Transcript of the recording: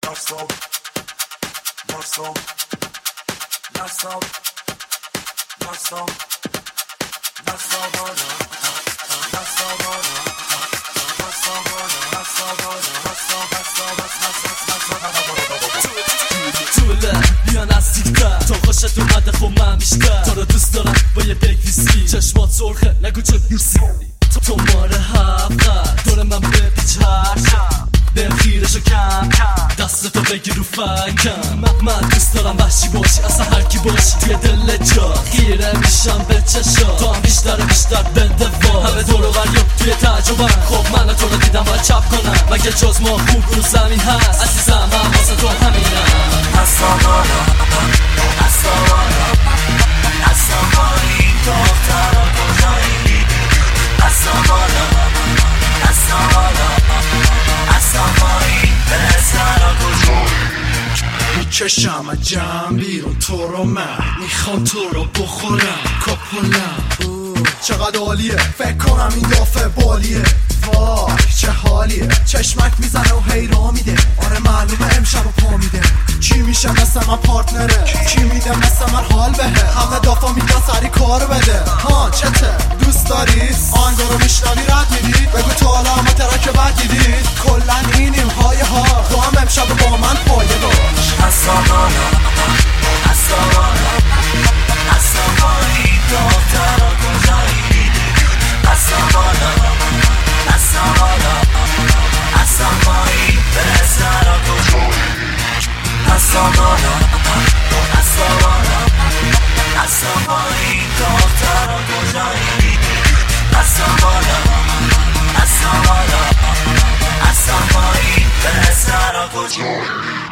بیا نزدیکتر تا خوشت اومده خب من بیشتر تو رو دوست دارم با یه بیگ ویسکی چشمات سرخه نگو چه دوستی تو ماره هفت دور من بپیچ هر شب به خیرشو کم دستتو بگیر رو فکم من دوست دارم وحشی باشی اصلا هرکی باشی توی دل جا خیره میشم به چشا تو هم بیشتر بده وا همه دور و بریا توی تعجبم خب من تو رو دیدم باید چپ کنم مگه جز ما خوب رو زمین هست عزیزم من واسه تو همینم اصابانا این دخترا کجایی اصابانا این پسرا کجایی چشم از جمع بیرون تو رو من میخوام تو رو بخورم کپولم چقدر عالیه فکر کنم این دافه بالیه وای چه حالیه چشمک میزنه و حیران میده آره معلومه امشب و پا میده کی میشه مثل من پارتنره کی میده مثل من حال بهه همه دافا میدن سری کار بده ها چته دوست داری آنگا رو میشنوی رد میدی بگو تو حالا همه ترک بد دیدی کلن اینیم های ها تو هم امشب با من پایه باش اصابانا این دخترا کجایی اصابانا این پسرا کجایی اصابانا این دخترا کجایی اصابانا این پسرا کجایی